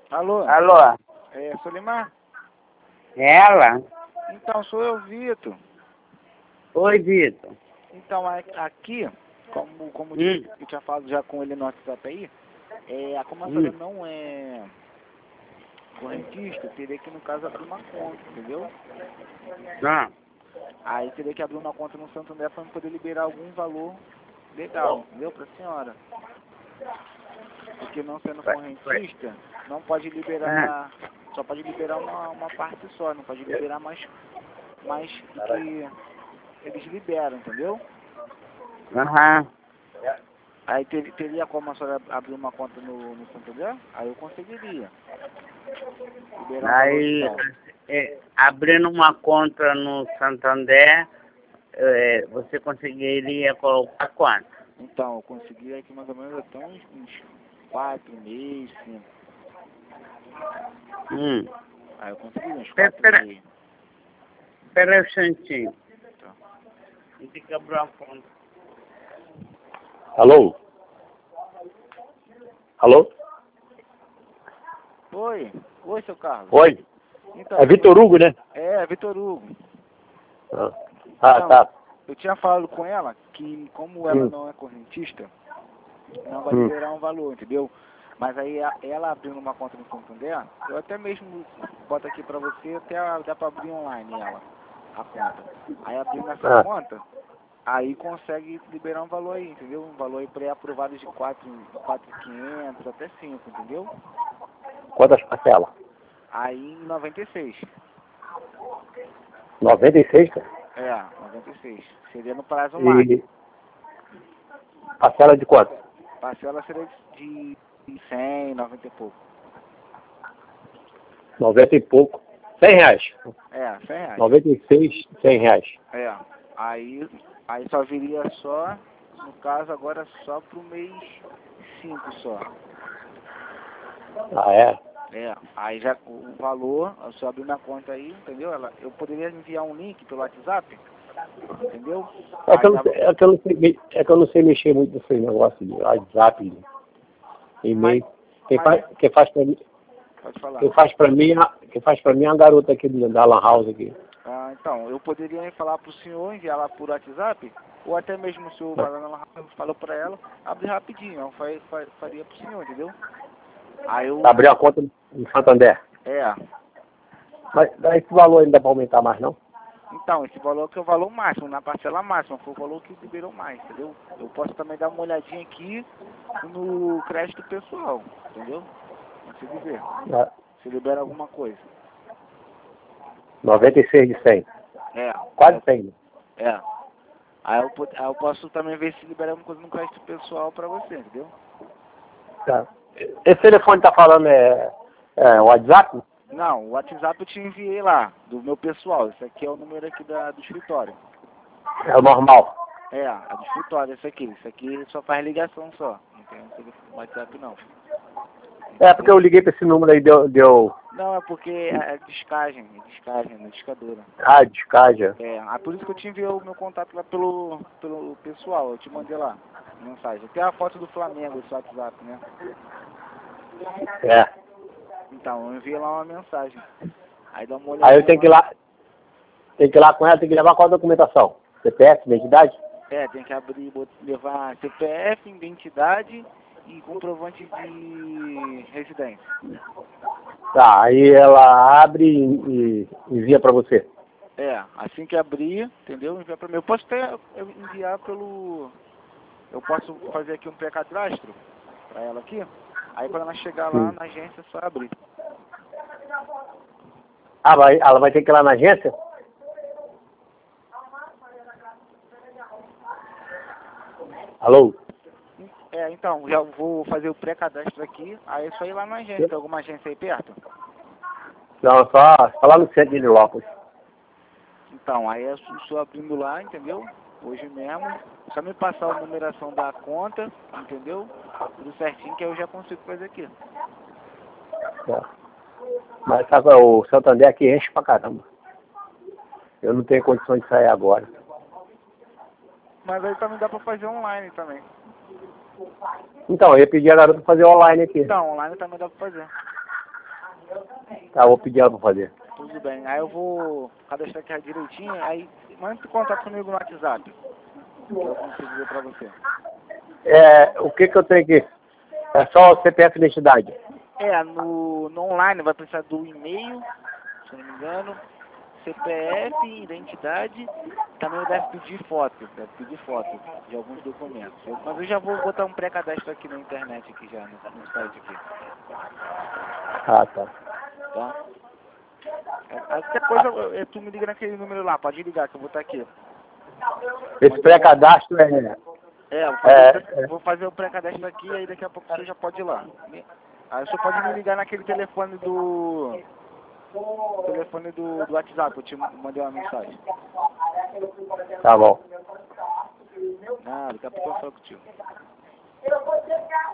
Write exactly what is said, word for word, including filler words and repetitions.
Alô? Alô? É, Solimar? Ela? Então, sou eu, Vitor. Oi, Vitor. Então, a- aqui, como, como Hum. eu eu tinha falado já com ele no WhatsApp aí, é, como a senhora Hum. não é correntista, teria que, no caso, abrir uma conta, entendeu? Ah, Aí teria que abrir uma conta no Santander para poder liberar algum valor legal, entendeu? Para a senhora. Porque não sendo vai, correntista, não pode liberar, só pode liberar uma, uma parte só, não pode liberar mais, mais do que eles liberam, entendeu? aham. Aí ter, teria como a senhora abrir uma conta no, no Santander? Aí eu conseguiria liberar um Aí, valor legal. é, abrindo uma conta no Santander, é, você conseguiria colocar quanto? Então, eu consegui aqui mais ou menos até uns, uns quatro meses, cinco. Hum. Aí eu consegui uns Pera, quatro pera, meses. pera aí um instantinho. Tá. Tem que abrir uma conta. Alô? Alô? Oi, oi, seu Carlos. Oi? Então, É Vitor Hugo, né? É, Vitor Hugo. Ah, ah Então, tá. eu tinha falado com ela que como ela Hum. não é correntista, não vai Hum. liberar um valor, entendeu? Mas aí a- ela abrindo uma conta no Santander, eu até mesmo boto aqui pra você, até a- dá pra abrir online ela, a conta. Aí abrindo essa Ah. conta, aí consegue liberar um valor aí, entendeu? Um valor aí pré-aprovado de quatro mil e quinhentos até cinco, entendeu? Quantas parcelas? Aí em noventa e seis. noventa e seis, cara? É, noventa e seis. Seria no prazo máximo. E parcela de quanto? Parcela seria de cem, noventa e pouco. noventa e pouco. cem reais. É, cem reais. noventa e seis, cem reais. É, aí, aí só viria só, no caso agora só pro mês cinco só. Ah, é? É, aí já o valor, eu só abrir minha conta aí, entendeu? Ela, eu poderia enviar um link pelo WhatsApp, entendeu? É que, eu Aí não dá, sei, é, que eu não sei, me- é que eu não sei mexer muito nesse negócio de WhatsApp, de e-mail. Quem mas- faz, quem faz pra mim, pode falar. quem faz pra mim, é- quem faz pra mim é uma garota aqui do- da Lan House aqui. Ah, então, eu poderia falar pro senhor, enviar lá por WhatsApp, ou até mesmo o senhor vai lá na eu falo pra ela, abre rapidinho, eu fa- fa- faria pro senhor, entendeu? Aí eu, Abrir a conta no Santander. é, Mas daí esse valor ainda dá pra aumentar mais, não? então, esse valor que é o valor máximo, na parcela máxima, foi o valor que liberou mais, entendeu? Eu posso também dar uma olhadinha aqui no crédito pessoal, entendeu? Consigo ver, É. se libera alguma coisa. noventa e seis de cem. É, Quase cem. é. Aí eu, po- aí eu posso também ver se libera alguma coisa no crédito pessoal pra você, entendeu? Tá. Esse telefone tá falando é, é WhatsApp? Não, o WhatsApp eu te enviei lá, do meu pessoal. Esse aqui é o número aqui da, do escritório. É o normal. É, é do escritório esse aqui. Esse aqui só faz ligação só. Não tem um telefone WhatsApp não. É porque eu liguei pra esse número aí, deu. deu Não, é porque é é descagem, é descagem, é discadora. ah, descarga. É, ah, por isso que eu te enviei o meu contato lá pelo, pelo pessoal, eu te mandei lá, mensagem. Tem a foto do Flamengo, esse WhatsApp, né? É. Então, eu enviei lá uma mensagem. Aí dá uma olhada. Aí eu tenho que ir lá. Tem que ir lá com ela, tem que levar qual a documentação? C P F, identidade? É, tem que abrir, bot- levar C P F, identidade e comprovante de residência. Tá, aí ela abre e, e envia pra você. É, assim que abrir, entendeu? Enviar pra mim. Eu posso até enviar pelo... Eu posso fazer aqui um pré-cadastro pra ela aqui. Aí quando ela chegar lá Hum. na agência, é só abrir. Ah, vai, ela vai ter que ir lá na agência? Alô? É, então, já vou fazer o pré-cadastro aqui. Aí é só ir lá na agência. Tem alguma agência aí perto? Não, só, só lá no centro de Nilópolis. Então, aí é só só abrindo lá, entendeu? Hoje mesmo. Só me passar a numeração da conta, entendeu? Tudo certinho que eu já consigo fazer aqui. Tá. Mas sabe, o Santander aqui enche pra caramba. Eu não tenho condições de sair agora. Mas aí também dá pra fazer online também. Então, eu ia pedir a garota pra fazer online aqui. Então, online também dá pra fazer. Tá, vou pedir ela pra fazer. Tudo bem. Aí eu vou cadastrar aqui direitinho, aí manda em contato comigo no WhatsApp. Que eu consigo ver pra você. É, o que que eu tenho aqui? É só o C P F e identidade. É, no, no online vai precisar do e-mail, se eu não me engano, C P F, identidade, também deve pedir foto, deve pedir foto de alguns documentos. Eu, mas eu já vou botar um pré-cadastro aqui na internet, aqui já, no, no site aqui. Ah, tá. Tá? É, qualquer coisa, é, tu me liga naquele número lá, pode ligar que eu vou estar aqui. Esse pré-cadastro é... É, vou fazer, É, o pré- é. vou fazer o pré-cadastro aqui, aí daqui a pouco você já pode ir lá. Aí você pode me ligar naquele telefone do... telefone do, do WhatsApp, eu te mandei uma mensagem. Tá bom. Ah, daqui a pouco eu falo contigo.